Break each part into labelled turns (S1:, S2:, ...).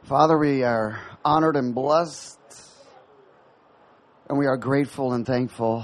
S1: Father, we are honored and blessed, and we are grateful and thankful.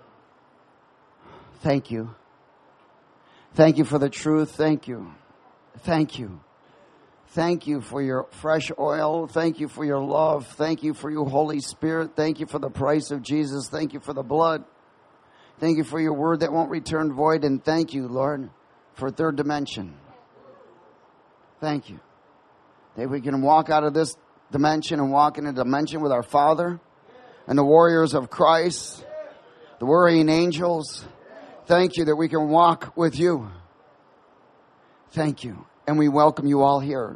S1: Thank you. Thank you for the truth. Thank you. Thank you. Thank you for your fresh oil. Thank you for your love. Thank you for your Holy Spirit. Thank you for the price of Jesus. Thank you for the blood. Thank you for your word that won't return void. And thank you, Lord, for third dimension. Thank you. That we can walk out of this dimension and walk in a dimension with our Father and the warriors of Christ, the warring angels. Thank you that we can walk with you. Thank you. And we welcome you all here.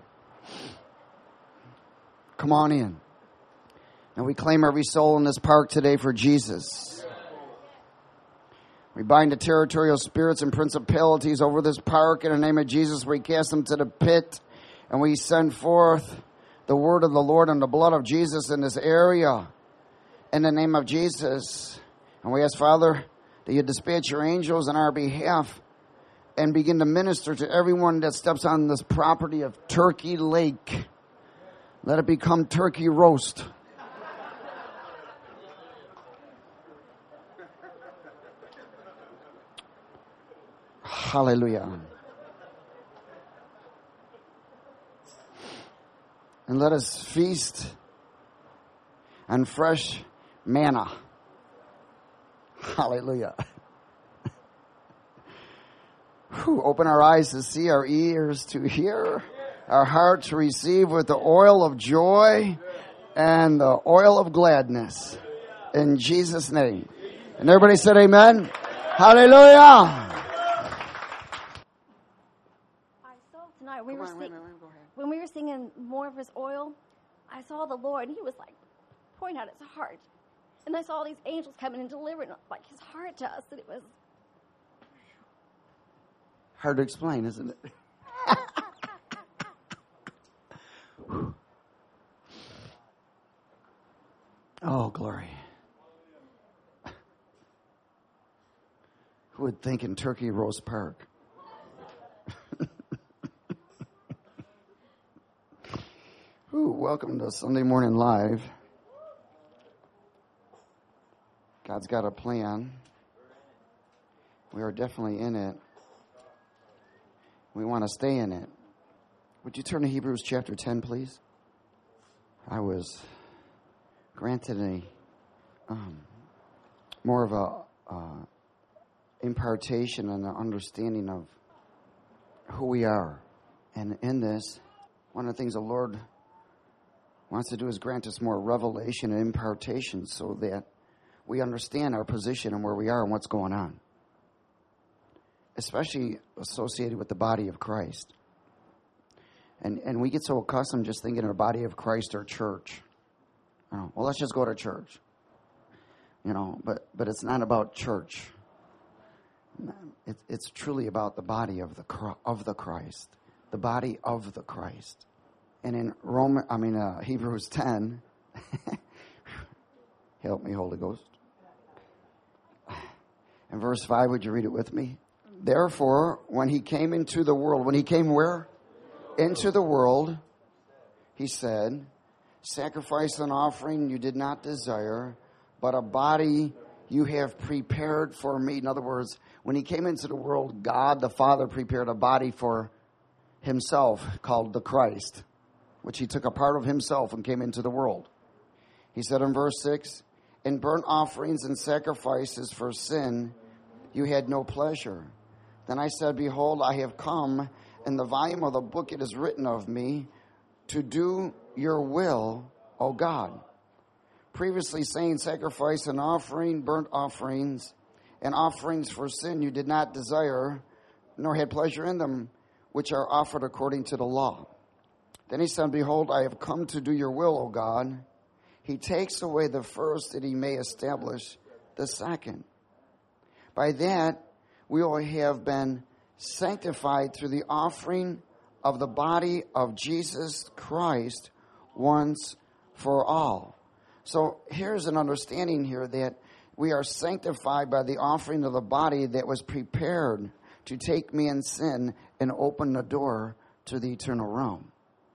S1: Come on in. And we claim every soul in this park today for Jesus. We bind the territorial spirits and principalities over this park. In the name of Jesus, we cast them to the pit. And we send forth the word of the Lord and the blood of Jesus in this area. In the name of Jesus. And we ask, Father, that you dispatch your angels on our behalf and begin to minister to everyone that steps on this property of Turkey Lake. Let it become turkey roast. Hallelujah. And let us feast on fresh manna. Hallelujah. Open our eyes to see, our ears to hear, our heart to receive with the oil of joy and the oil of gladness. In Jesus' name. And everybody said amen. Hallelujah.
S2: I saw tonight when we were singing more of his oil, I saw the Lord, and he was like pouring out his heart. And I saw these angels coming and delivering like his heart to us, and it was
S1: hard to explain, isn't it? Oh, glory. Who would think in Turkey Roast Park? Ooh, welcome to Sunday Morning Live. God's got a plan. We are definitely in it. We want to stay in it. Would you turn to Hebrews chapter 10, please? I was granted a more of a impartation and an understanding of who we are. And in this, one of the things the Lord wants to do is grant us more revelation and impartation so that we understand our position and where we are and what's going on. Especially associated with the body of Christ. And we get so accustomed just thinking of the body of Christ or church. Well, let's just go to church. But it's not about church. It's truly about the body of the Christ. The body of the Christ. And in Hebrews 10, help me, Holy Ghost. In verse 5, would you read it with me? Therefore, when he came into the world, when he came where? Into the world, he said, sacrifice and offering you did not desire, but a body you have prepared for me. In other words, when he came into the world, God the Father prepared a body for himself called the Christ, which he took a part of himself and came into the world. He said in verse 6, in burnt offerings and sacrifices for sin, you had no pleasure. Then I said, behold, I have come. In the volume of the book it is written of me, to do your will, O God. Previously saying sacrifice and offering, burnt offerings, and offerings for sin you did not desire, nor had pleasure in them, which are offered according to the law. Then he said, behold, I have come to do your will, O God. He takes away the first that he may establish the second. By that, we all have been sanctified through the offering of the body of Jesus Christ once for all. So here's an understanding here that we are sanctified by the offering of the body that was prepared to take man's sin and open the door to the eternal realm.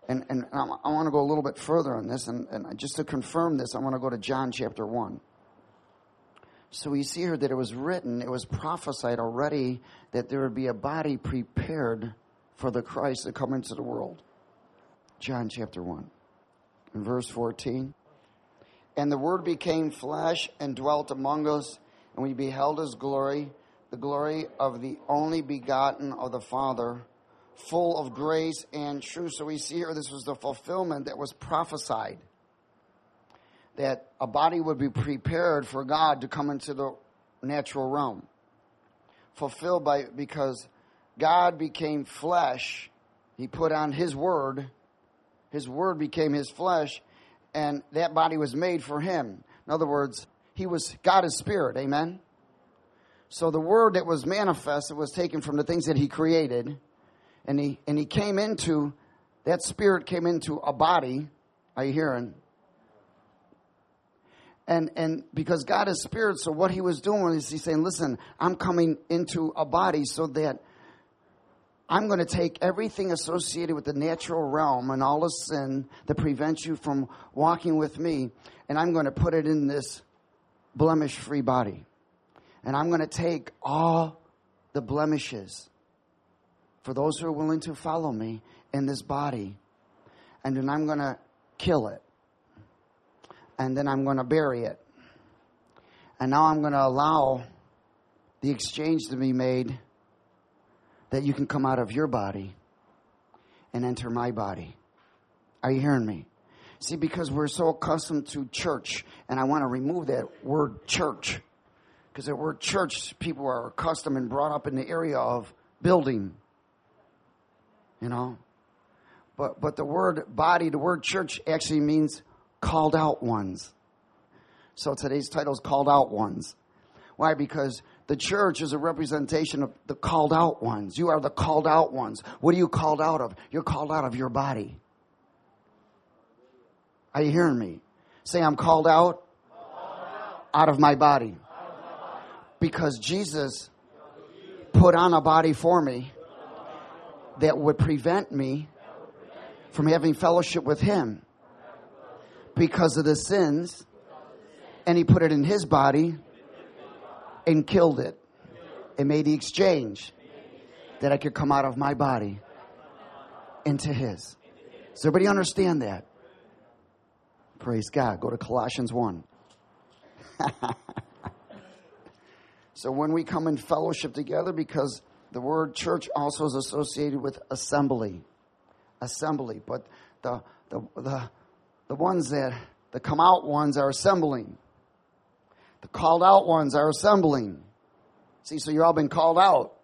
S1: And I want to go a little bit further on this. And just to confirm this, I want to go to John chapter 1. So we see here that it was written, it was prophesied already that there would be a body prepared for the Christ to come into the world. John chapter 1, in verse 14. And the Word became flesh and dwelt among us, and we beheld His glory, the glory of the only begotten of the Father, full of grace and truth. So we see here this was the fulfillment that was prophesied, that a body would be prepared for God to come into the natural realm. Fulfilled because God became flesh. He put on His Word. His Word became His flesh, and that body was made for Him. In other words, God is spirit, amen? So the Word that was manifested was taken from the things that He created, and he came into, that spirit came into a body. Are you hearing? And because God is spirit, so what He was doing is He's saying, listen, I'm coming into a body so that I'm going to take everything associated with the natural realm and all the sin that prevents you from walking with me, and I'm going to put it in this blemish-free body. And I'm going to take all the blemishes for those who are willing to follow me in this body, and then I'm going to kill it. And then I'm going to bury it. And now I'm going to allow the exchange to be made that you can come out of your body and enter my body. Are you hearing me? See, because we're so accustomed to church, and I want to remove that word church. Because the word church, people are accustomed and brought up in the area of building. You know? But the word body, the word church actually means called out ones. So today's title is Called Out Ones. Why? Because the church is a representation of the called out ones. You are the called out ones. What are you called out of? You're called out of your body. Are you hearing me? Say, I'm called out out of my body. Because Jesus put on a body for me that would prevent me from having fellowship with Him because of the sins, and He put it in His body and killed it and made the exchange that I could come out of my body into His. Does everybody understand that? Praise God. Go to Colossians 1. So when we come in fellowship together, because the word church also is associated with assembly. Assembly. But the ones that, the come out ones are assembling. The called out ones are assembling. See, so you've all been called out.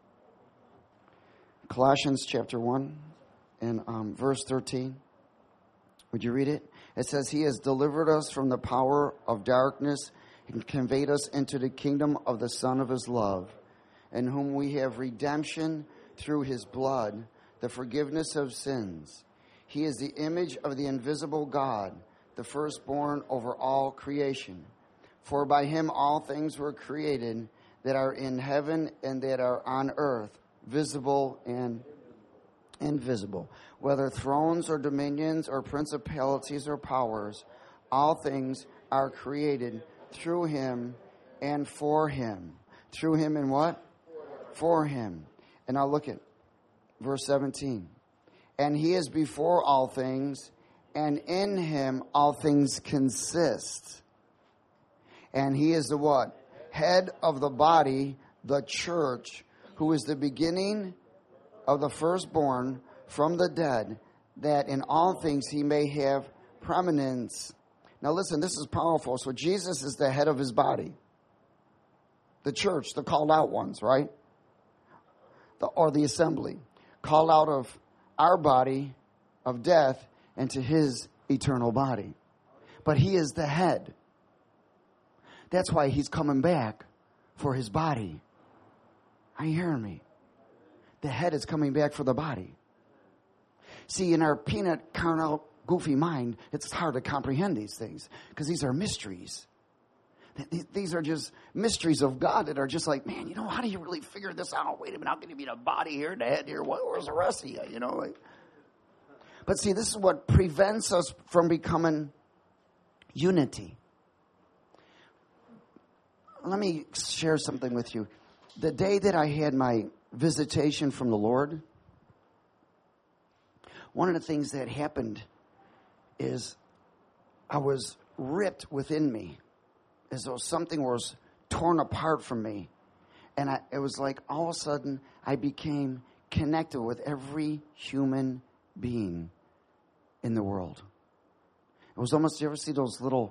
S1: Colossians chapter 1 and verse 13. Would you read it? It says, He has delivered us from the power of darkness and conveyed us into the kingdom of the Son of His love, in whom we have redemption through His blood, the forgiveness of sins. He is the image of the invisible God, the firstborn over all creation. For by Him all things were created that are in heaven and that are on earth, visible and invisible. Whether thrones or dominions or principalities or powers, all things are created through Him and for Him. Through Him and what? For Him. And now look at verse 17. And He is before all things, and in Him all things consist. And He is the what? Head of the body, the church, who is the beginning of the firstborn from the dead, that in all things He may have preeminence. Now listen, this is powerful. So Jesus is the head of His body. The church, the called out ones, right? Or the assembly. Called out of our body of death into His eternal body. But He is the head. That's why He's coming back for His body. Are you hearing me? The head is coming back for the body. See, in our peanut, carnal, goofy mind, it's hard to comprehend these things because these are mysteries. These are just mysteries of God that are just like, man, you know, how do you really figure this out? Wait a minute, how can you be the body here, the head here? Where's the rest of you? You know, like, But see, this is what prevents us from becoming unity. Let me share something with you. The day that I had my visitation from the Lord, one of the things that happened is I was ripped within me as though something was torn apart from me. And it was like all of a sudden I became connected with every human being in the world. It was almost, you ever see those little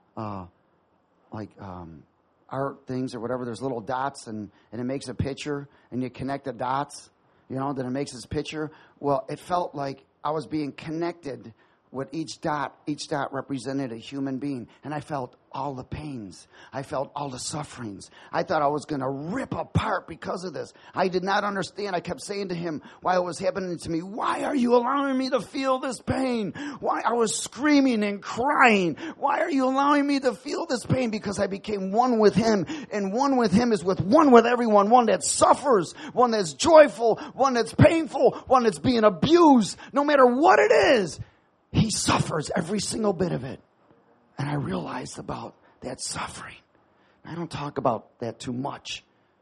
S1: art things or whatever? There's little dots and it makes a picture and you connect the dots, then it makes this picture. Well, it felt like I was being connected with each dot represented a human being. And I felt all the pains. I felt all the sufferings. I thought I was going to rip apart because of this. I did not understand. I kept saying to him while it was happening to me, why are you allowing me to feel this pain? Why? I was screaming and crying. Why are you allowing me to feel this pain? Because I became one with him. And one with him is one with everyone. One that suffers. One that's joyful. One that's painful. One that's being abused. No matter what it is. He suffers every single bit of it. And I realized about that suffering. I don't talk about that too much.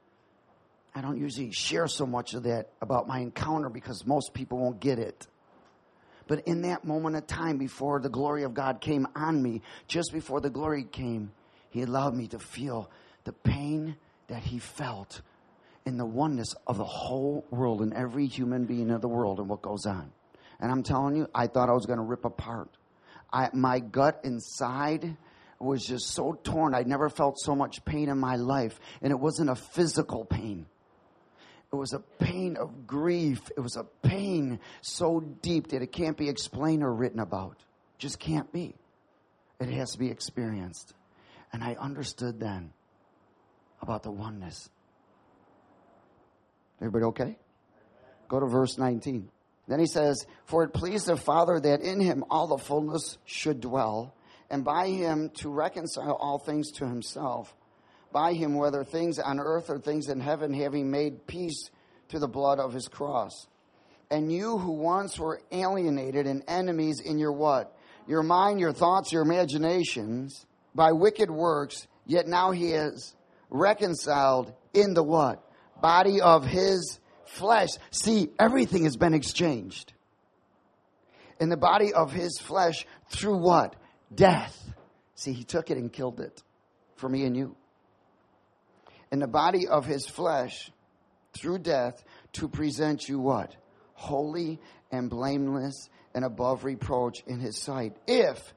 S1: I don't usually share so much of that about my encounter because most people won't get it. But in that moment of time before the glory of God came on me, just before the glory came, he allowed me to feel the pain that he felt in the oneness of the whole world and every human being of the world and what goes on. And I'm telling you, I thought I was going to rip apart. My gut inside was just so torn. I'd never felt so much pain in my life. And it wasn't a physical pain. It was a pain of grief. It was a pain so deep that it can't be explained or written about. Just can't be. It has to be experienced. And I understood then about the oneness. Everybody okay? Go to verse 19. Then he says, for it pleased the Father that in him all the fullness should dwell, and by him to reconcile all things to himself, by him whether things on earth or things in heaven, having made peace through the blood of his cross. And you who once were alienated and enemies in your what? Your mind, your thoughts, your imaginations, by wicked works, yet now he is reconciled in the what? Body of his flesh. See, everything has been exchanged. In the body of his flesh through what? Death. See, he took it and killed it for me and you. In the body of his flesh through death to present you what? Holy and blameless and above reproach in his sight. If,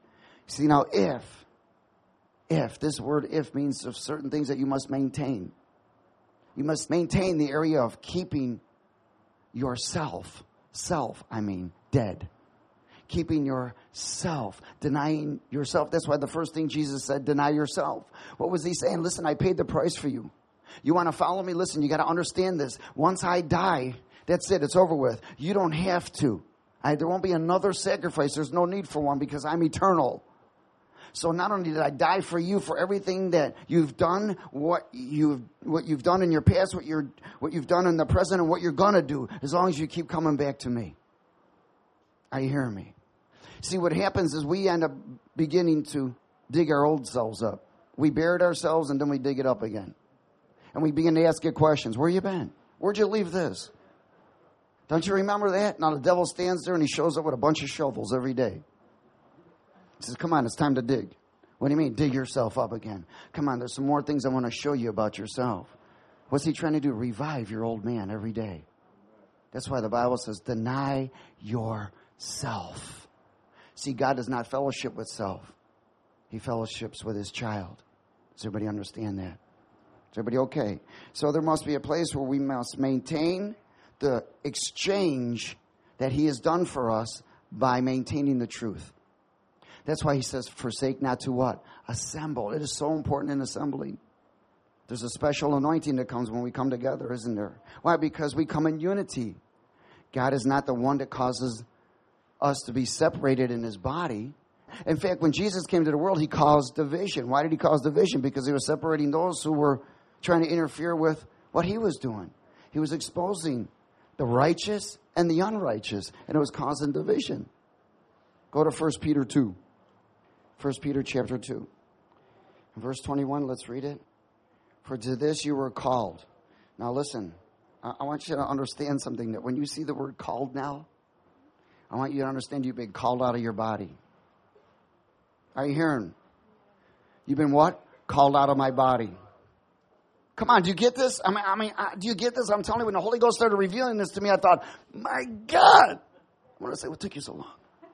S1: this word if means of certain things that you must maintain. You must maintain the area of keeping yourself, dead. Keeping yourself, denying yourself. That's why the first thing Jesus said, deny yourself. What was he saying? Listen, I paid the price for you. You want to follow me? Listen, you got to understand this. Once I die, that's it. It's over with. You don't have to. There won't be another sacrifice. There's no need for one because I'm eternal. So not only did I die for you, for everything that you've done, what you've done in your past, what you've done in the present, and what you're going to do, as long as you keep coming back to me. Are you hearing me? See, what happens is we end up beginning to dig our old selves up. We buried ourselves and then we dig it up again. And we begin to ask it questions. Where you been? Where'd you leave this? Don't you remember that? Now the devil stands there and he shows up with a bunch of shovels every day. He says, come on, it's time to dig. What do you mean, dig yourself up again? Come on, there's some more things I want to show you about yourself. What's he trying to do? Revive your old man every day. That's why the Bible says, deny yourself. See, God does not fellowship with self. He fellowships with his child. Does everybody understand that? Is everybody okay? So there must be a place where we must maintain the exchange that he has done for us by maintaining the truth. That's why he says, forsake not to what? Assemble. It is so important in assembling. There's a special anointing that comes when we come together, isn't there? Why? Because we come in unity. God is not the one that causes us to be separated in his body. In fact, when Jesus came to the world, he caused division. Why did he cause division? Because he was separating those who were trying to interfere with what he was doing. He was exposing the righteous and the unrighteous, and it was causing division. Go to 1 Peter 2. 1 Peter chapter 2. Verse 21, let's read it. For to this you were called. Now listen, I want you to understand something, that when you see the word called now, I want you to understand you've been called out of your body. Are you hearing? You've been what? Called out of my body. Come on, do you get this? I mean, do you get this? I'm telling you, when the Holy Ghost started revealing this to me, I thought, my God. I want to say, what took you so long?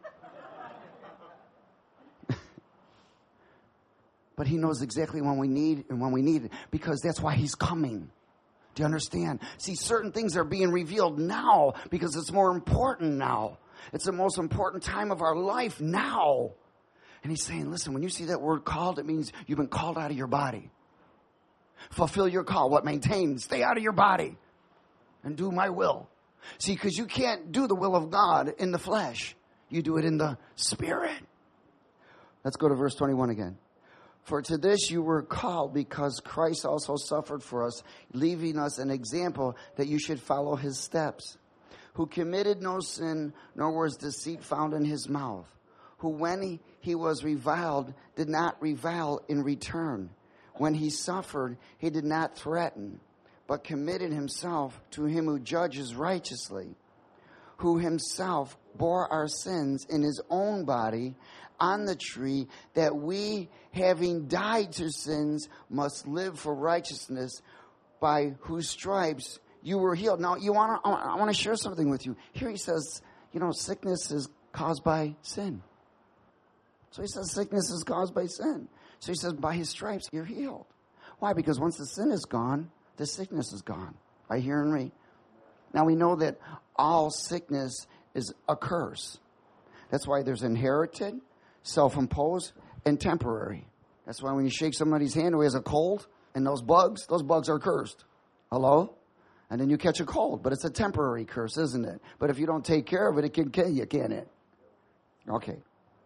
S1: But he knows exactly when we need and when we need it, because that's why he's coming. Do you understand? See, certain things are being revealed now because it's more important now. It's the most important time of our life now. And he's saying, listen, when you see that word called, it means you've been called out of your body. Fulfill your call. What? Maintain. Stay out of your body and do my will. See, because you can't do the will of God in the flesh. You do it in the spirit. Let's go to verse 21 again. For to this you were called, because Christ also suffered for us, leaving us an example that you should follow his steps. Who committed no sin, nor was deceit found in his mouth. Who when he was reviled, did not revile in return. When he suffered, he did not threaten, but committed himself to him who judges righteously. Who himself bore our sins in his own body on the tree, that we, having died to sins, must live for righteousness, by whose stripes you were healed. Now, I want to share something with you. Here he says, sickness is caused by sin. So he says sickness is caused by sin. So he says, by his stripes, you're healed. Why? Because once the sin is gone, the sickness is gone. Are you hearing me? Now, we know that all sickness is a curse. That's why there's inherited, self-imposed, and temporary. That's why when you shake somebody's hand who has a cold, and those bugs are cursed. Hello? And then you catch a cold. But it's a temporary curse, isn't it? But if you don't take care of it, it can kill you, can't it? Okay.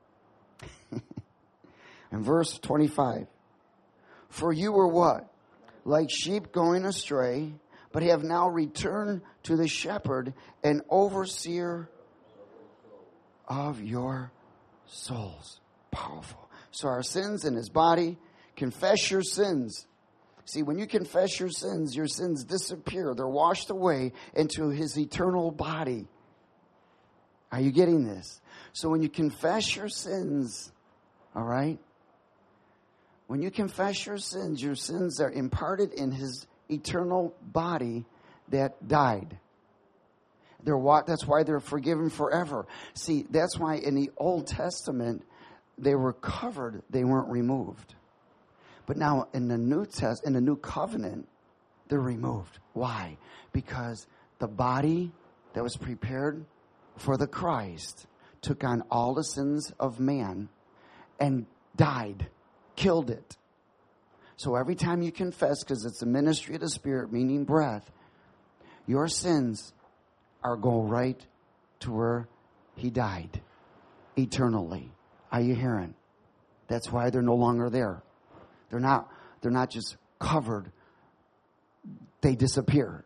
S1: In verse 25. For you were what? Like sheep going astray, but have now returned to the shepherd and overseer of your souls. Powerful. So our sins in his body. Confess your sins. See, when you confess your sins disappear. They're washed away into his eternal body. Are you getting this? So when you confess your sins, all right? When you confess your sins are imparted in his eternal body that died. That's why they're forgiven forever. See, that's why in the Old Testament, they were covered, they weren't removed. But now in the New Covenant, they're removed. Why? Because the body that was prepared for the Christ took on all the sins of man and died, killed it. So every time you confess, because it's the ministry of the Spirit, meaning breath, your sins go right to where he died eternally. Are you hearing? That's why they're no longer there. They're not just covered. They disappear.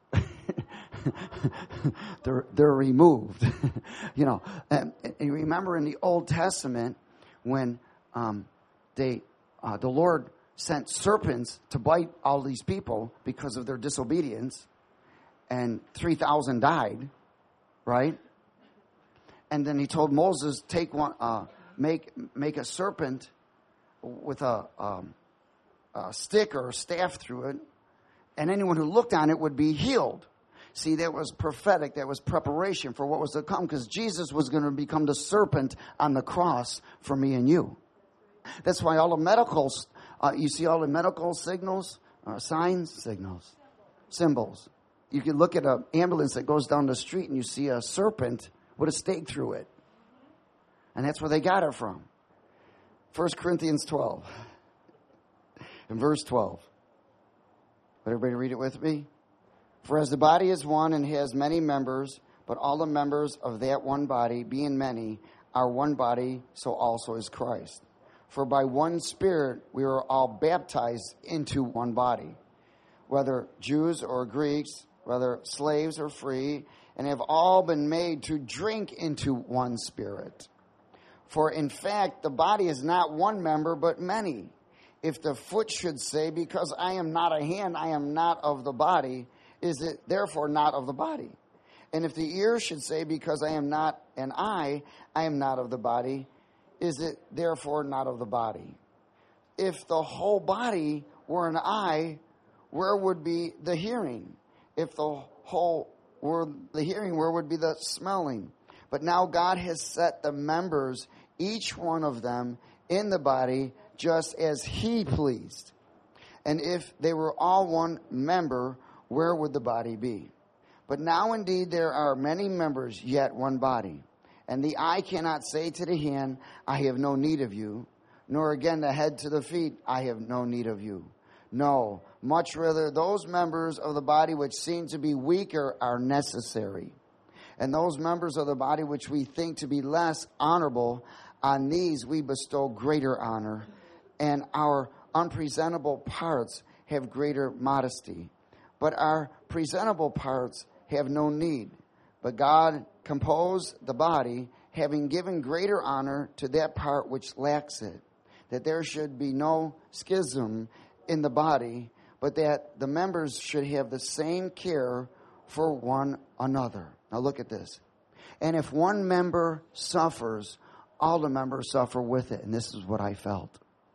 S1: they're removed. And you remember in the Old Testament when the Lord sent serpents to bite all these people because of their disobedience, and 3,000 died, right? And then he told Moses, take one, make a serpent with a stick or a staff through it, and anyone who looked on it would be healed. See, that was prophetic. That was preparation for what was to come, because Jesus was going to become the serpent on the cross for me and you. That's why all the medicals, you see all the medical signals, symbols. You can look at an ambulance that goes down the street and you see a serpent with a stake through it. And that's where they got it from. 1 Corinthians 12. In verse 12. Would everybody read it with me? For as the body is one and has many members, but all the members of that one body, being many, are one body, so also is Christ. For by one Spirit we were all baptized into one body, whether Jews or Greeks, whether slaves or free, and have all been made to drink into one Spirit. For in fact, the body is not one member, but many. If the foot should say, because I am not a hand, I am not of the body, is it therefore not of the body? And if the ear should say, because I am not an eye, I am not of the body, is it therefore not of the body? If the whole body were an eye, where would be the hearing? If the whole were the hearing, where would be the smelling? But now God has set the members, each one of them, in the body, just as He pleased. And if they were all one member, where would the body be? But now indeed there are many members, yet one body. And the eye cannot say to the hand, I have no need of you, nor again the head to the feet, I have no need of you. No, much rather those members of the body which seem to be weaker are necessary. And those members of the body which we think to be less honorable, on these we bestow greater honor, and our unpresentable parts have greater modesty. But our presentable parts have no need. But God composed the body, having given greater honor to that part which lacks it, that there should be no schism in the body, but that the members should have the same care for one another. Now look at this. And if one member suffers, all the members suffer with it. And this is what I felt.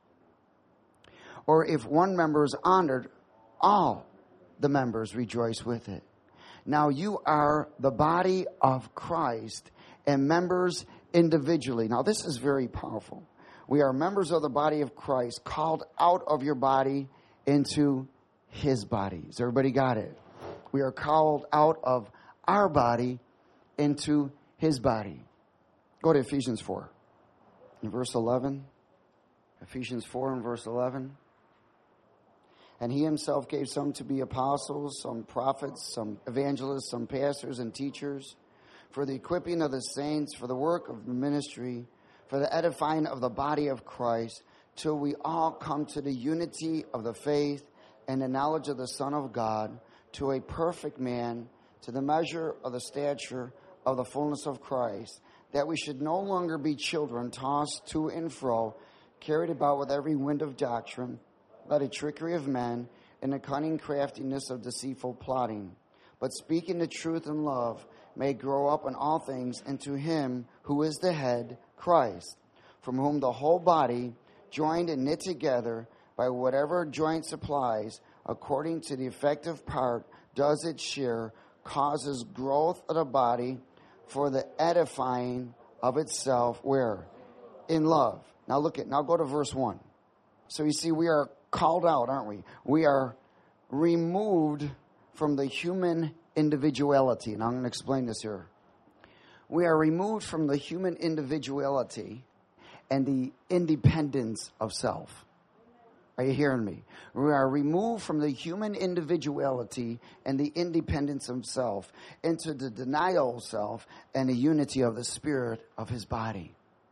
S1: Or if one member is honored, all the members rejoice with it. Now you are the body of Christ and members individually. Now this is very powerful. We are members of the body of Christ, called out of your body into His body. Has everybody got it? We are called out of our body into His body. Go to Ephesians 4 in verse 11. Ephesians 4 and verse 11. And He Himself gave some to be apostles, some prophets, some evangelists, some pastors and teachers, for the equipping of the saints, for the work of the ministry, for the edifying of the body of Christ, till we all come to the unity of the faith and the knowledge of the Son of God, to a perfect man, to the measure of the stature of the fullness of Christ, that we should no longer be children tossed to and fro, carried about with every wind of doctrine, by the trickery of men, and the cunning craftiness of deceitful plotting. But speaking the truth in love, may grow up in all things into Him who is the head, Christ, from whom the whole body, joined and knit together by whatever joint supplies, according to the effective part, does its share, causes growth of the body for the edifying of itself. Where? In love. Now now go to verse 1. So you see, we are called out, aren't we? We are removed from the human individuality. And I'm going to explain this here. We are removed from the human individuality and the independence of self. Are you hearing me? We are removed from the human individuality and the independence of self into the denial of self and the unity of the Spirit of His body.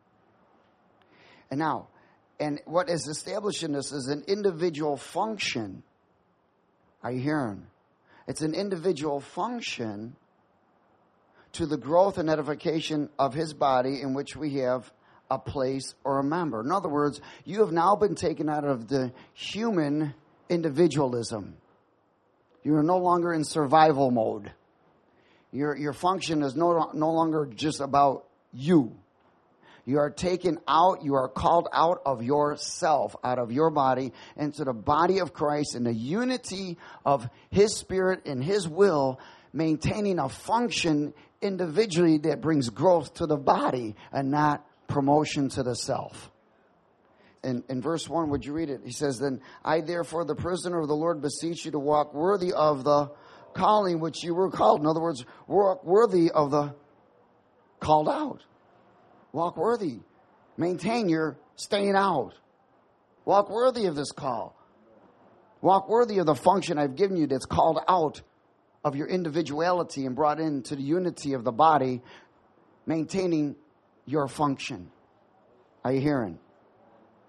S1: And what is established in this is an individual function. Are you hearing? It's an individual function to the growth and edification of His body, in which we have a place or a member. In other words, you have now been taken out of the human individualism. You are no longer in survival mode. Your function is no longer just about you. You are taken out, you are called out of yourself, out of your body, into the body of Christ in the unity of His Spirit and His will, maintaining a function individually that brings growth to the body and not promotion to the self. In verse 1, would you read it? He says, then, I therefore, the prisoner of the Lord, beseech you to walk worthy of the calling which you were called. In other words, walk worthy of the called out. Walk worthy. Maintain your staying out. Walk worthy of this call. Walk worthy of the function I've given you that's called out of your individuality and brought into the unity of the body, maintaining your function. Are you hearing?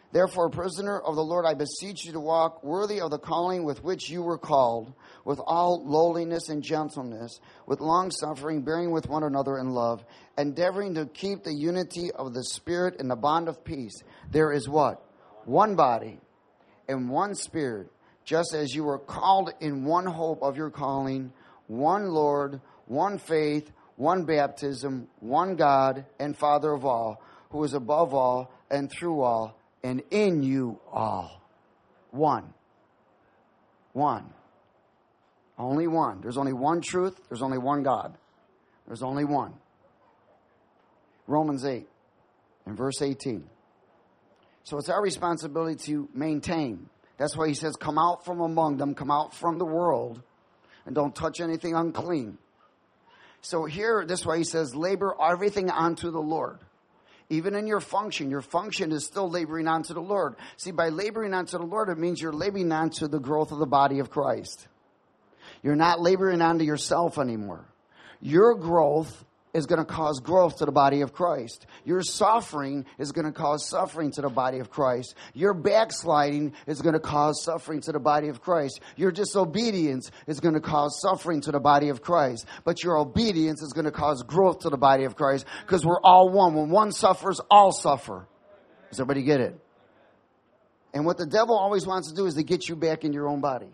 S1: Therefore, prisoner of the Lord, I beseech you to walk worthy of the calling with which you were called, with all lowliness and gentleness, with long-suffering, bearing with one another in love, endeavoring to keep the unity of the Spirit in the bond of peace. There is what? One body and one Spirit, just as you were called in one hope of your calling, one Lord, one faith, one baptism, one God and Father of all, who is above all and through all, and in you all. One. One. Only one. There's only one truth. There's only one God. There's only one. Romans 8 and verse 18. So it's our responsibility to maintain. That's why he says, come out from among them, come out from the world, and don't touch anything unclean. So here, this is why he says, labor everything unto the Lord. Even in your function is still laboring unto the Lord. See, by laboring unto the Lord, it means you're laboring unto the growth of the body of Christ. You're not laboring unto yourself anymore. Your growth is going to cause growth to the body of Christ. Your suffering is going to cause suffering to the body of Christ. Your backsliding is going to cause suffering to the body of Christ. Your disobedience is going to cause suffering to the body of Christ. But your obedience is going to cause growth to the body of Christ, because we're all one. When one suffers, all suffer. Does everybody get it? And what the devil always wants to do is to get you back in your own body.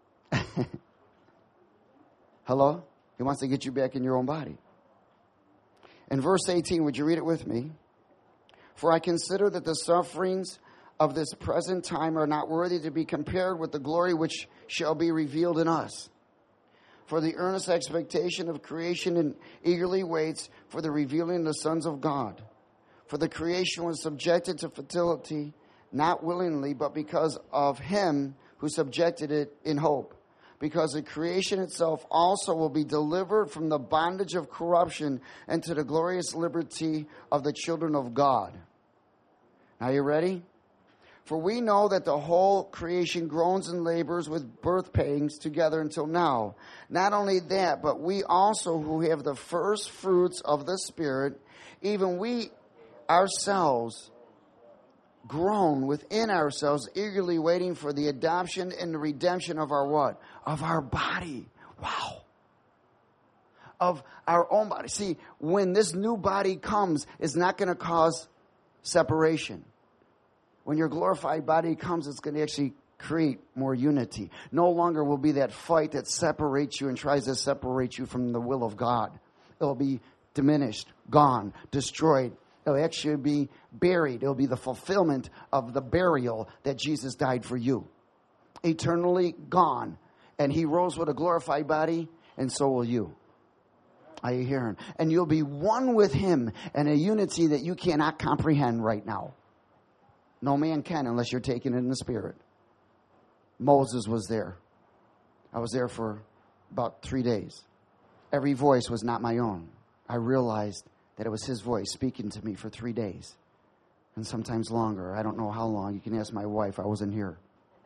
S1: Hello? He wants to get you back in your own body. In verse 18, would you read it with me? For I consider that the sufferings of this present time are not worthy to be compared with the glory which shall be revealed in us. For the earnest expectation of creation and eagerly waits for the revealing of the sons of God. For the creation was subjected to fertility, not willingly, but because of him who subjected it in hope. Because the creation itself also will be delivered from the bondage of corruption into the glorious liberty of the children of God. Now you ready? For we know that the whole creation groans and labors with birth pangs together until now. Not only that, but we also who have the first fruits of the Spirit, even we ourselves groan within ourselves, eagerly waiting for the adoption and the redemption of our what? Of our body. Wow. Of our own body. See, when this new body comes, it's not going to cause separation. When your glorified body comes, it's going to actually create more unity. No longer will be that fight that separates you and tries to separate you from the will of God. It'll be diminished, gone, destroyed. It'll actually be buried. It'll be the fulfillment of the burial that Jesus died for you. Eternally gone. And he rose with a glorified body, and so will you. Are you hearing? And you'll be one with him in a unity that you cannot comprehend right now. No man can unless you're taking it in the Spirit. Moses was there. I was there for about 3 days. Every voice was not my own. I realized that it was his voice speaking to me for 3 days. And sometimes longer. I don't know how long. You can ask my wife. I wasn't here.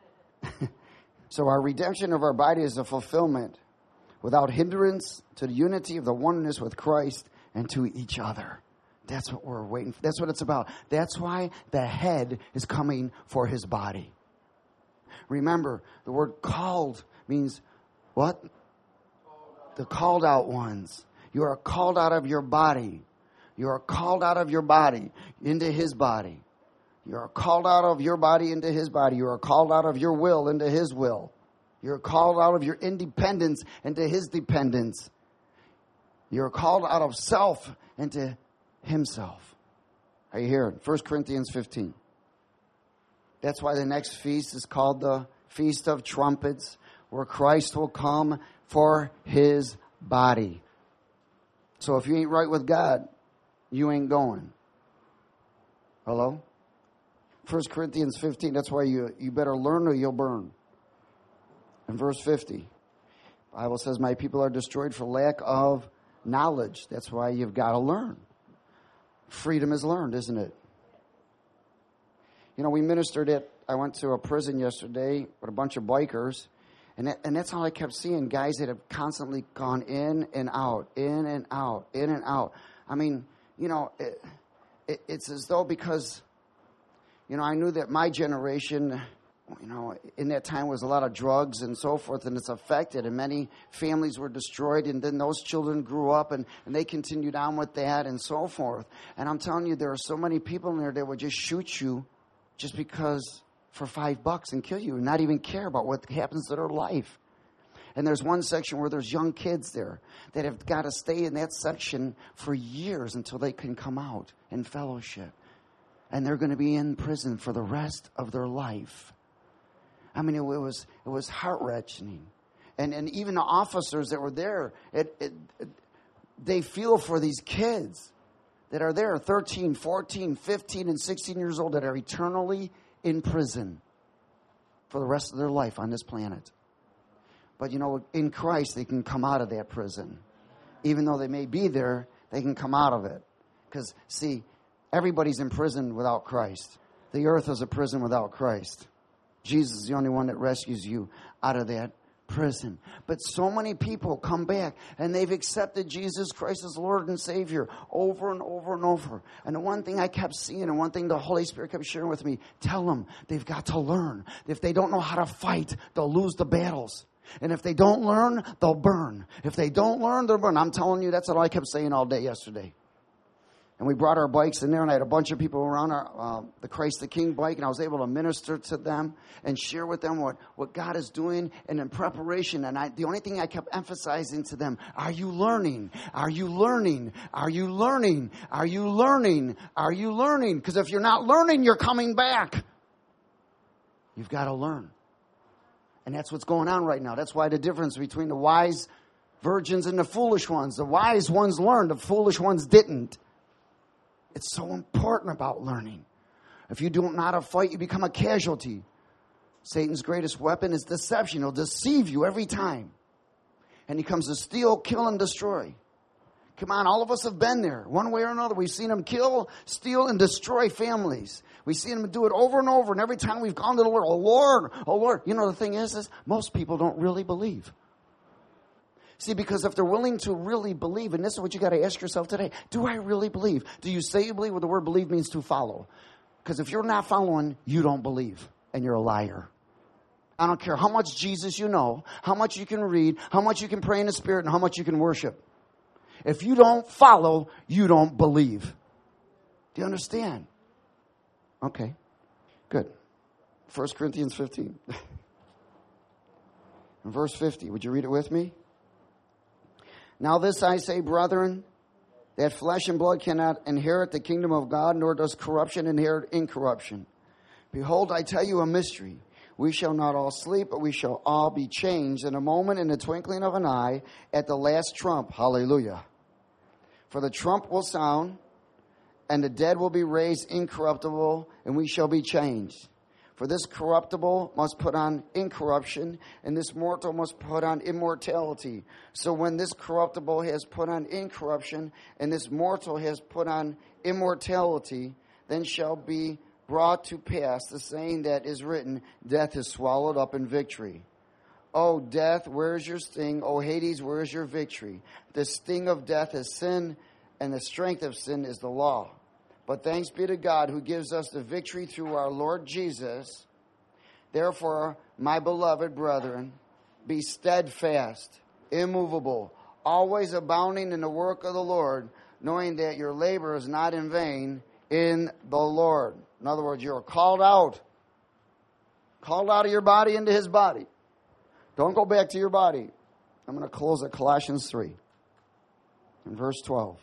S1: So our redemption of our body is a fulfillment without hindrance to the unity of the oneness with Christ and to each other. That's what we're waiting for. That's what it's about. That's why the head is coming for his body. Remember, the word called means what? The called out ones. You are called out of your body. You are called out of your body into his body. You are called out of your body into his body. You are called out of your will into his will. You are called out of your independence into his dependence. You are called out of self into himself. Are you hearing? 1 Corinthians 15. That's why the next feast is called the Feast of Trumpets, where Christ will come for his body. So if you ain't right with God, you ain't going. Hello? 1 Corinthians 15, that's why you better learn or you'll burn. In verse 50, the Bible says, my people are destroyed for lack of knowledge. That's why you've got to learn. Freedom is learned, isn't it? You know, we ministered I went to a prison yesterday with a bunch of bikers, and that's all I kept seeing, guys that have constantly gone in and out, in and out, in and out. I mean, you know, it's as though because I knew that my generation, in that time was a lot of drugs and so forth, and it's affected, and many families were destroyed, and then those children grew up, and they continued on with that and so forth. And I'm telling you, there are so many people in there that would just shoot you just because for $5 and kill you and not even care about what happens to their life. And there's one section where there's young kids there that have got to stay in that section for years until they can come out in fellowship. And they're going to be in prison for the rest of their life. I mean, it was heart-wrenching. And even the officers that were there, they feel for these kids that are there, 13, 14, 15, and 16 years old, that are eternally in prison for the rest of their life on this planet. But in Christ, they can come out of that prison. Even though they may be there, they can come out of it. Because, see, everybody's in prison without Christ. The earth is a prison without Christ. Jesus is the only one that rescues you out of that prison. But so many people come back and they've accepted Jesus Christ as Lord and Savior over and over and over. And the one thing I kept seeing, and one thing the Holy Spirit kept sharing with me, tell them they've got to learn. If they don't know how to fight, they'll lose the battles. And if they don't learn, they'll burn. If they don't learn, they'll burn. I'm telling you, that's what I kept saying all day yesterday. And we brought our bikes in there, and I had a bunch of people around the Christ the King bike, and I was able to minister to them and share with them what God is doing and in preparation. And the only thing I kept emphasizing to them, are you learning? Are you learning? Are you learning? Are you learning? Are you learning? Because if you're not learning, you're coming back. You've got to learn. And that's what's going on right now. That's why the difference between the wise virgins and the foolish ones. The wise ones learned, the foolish ones didn't. It's so important about learning. If you don't know how to fight, you become a casualty. Satan's greatest weapon is deception. He'll deceive you every time. And he comes to steal, kill, and destroy. Come on, all of us have been there. One way or another, we've seen him kill, steal, and destroy families. We've seen him do it over and over. And every time we've gone to the Lord, oh Lord, oh Lord. The thing is most people don't really believe. See, because if they're willing to really believe, and this is what you got to ask yourself today, do I really believe? Do you say you believe? What the word believe means to follow. Because if you're not following, you don't believe, and you're a liar. I don't care how much Jesus you know, how much you can read, how much you can pray in the Spirit, and how much you can worship. If you don't follow, you don't believe. Do you understand? Okay, good. 1 Corinthians 15. In verse 50, would you read it with me? Now this I say, brethren, that flesh and blood cannot inherit the kingdom of God, nor does corruption inherit incorruption. Behold, I tell you a mystery. We shall not all sleep, but we shall all be changed in a moment, in the twinkling of an eye, at the last trump. Hallelujah. For the trump will sound, and the dead will be raised incorruptible, and we shall be changed. For this corruptible must put on incorruption, and this mortal must put on immortality. So when this corruptible has put on incorruption, and this mortal has put on immortality, then shall be brought to pass the saying that is written, death is swallowed up in victory. O death, where is your sting? O Hades, where is your victory? The sting of death is sin, and the strength of sin is the law. But thanks be to God who gives us the victory through our Lord Jesus. Therefore, my beloved brethren, be steadfast, immovable, always abounding in the work of the Lord, knowing that your labor is not in vain in the Lord. In other words, you're called out of your body into his body. Don't go back to your body. I'm going to close at Colossians 3 in verse 12.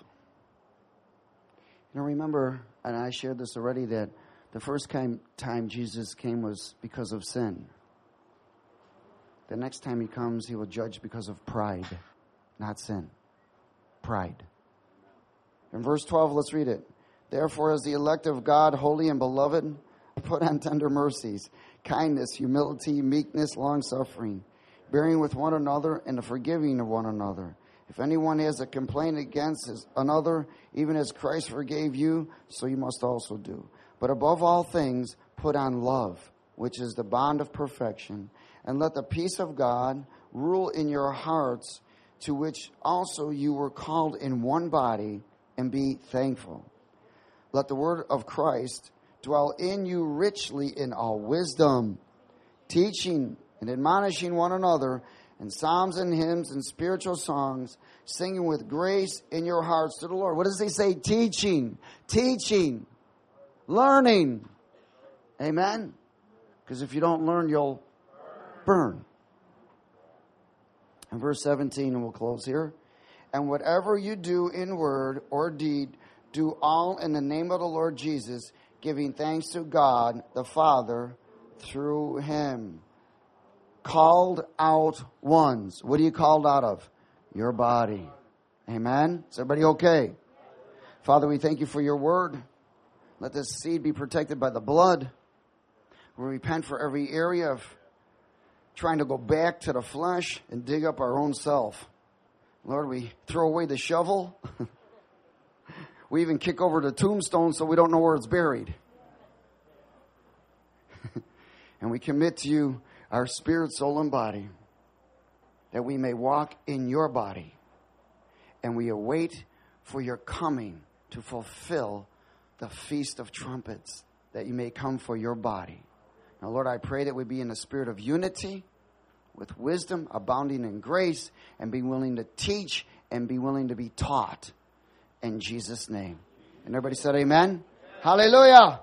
S1: Remember, and I shared this already, that the first time Jesus came was because of sin. The next time he comes, he will judge because of pride, not sin. Pride. In verse 12, let's read it. Therefore, as the elect of God, holy and beloved, put on tender mercies, kindness, humility, meekness, long-suffering, bearing with one another and the forgiving of one another. If anyone has a complaint against another, even as Christ forgave you, so you must also do. But above all things, put on love, which is the bond of perfection, and let the peace of God rule in your hearts, to which also you were called in one body, and be thankful. Let the word of Christ dwell in you richly in all wisdom, teaching and admonishing one another in psalms and hymns and spiritual songs, singing with grace in your hearts to the Lord. What does he say? Teaching, learning. Amen? Because if you don't learn, you'll burn. And verse 17, and we'll close here. And whatever you do in word or deed, do all in the name of the Lord Jesus, giving thanks to God the Father through him. Called out ones. What are you called out of? Your body. Amen? Is everybody okay? Father, we thank you for your word. Let this seed be protected by the blood. We repent for every area of trying to go back to the flesh and dig up our own self. Lord, we throw away the shovel. We even kick over the tombstone so we don't know where it's buried. And we commit to you our spirit, soul, and body, that we may walk in your body. And we await for your coming to fulfill the Feast of Trumpets, that you may come for your body. Now, Lord, I pray that we be in a spirit of unity, with wisdom, abounding in grace, and be willing to teach and be willing to be taught. In Jesus' name. And everybody said amen? Hallelujah.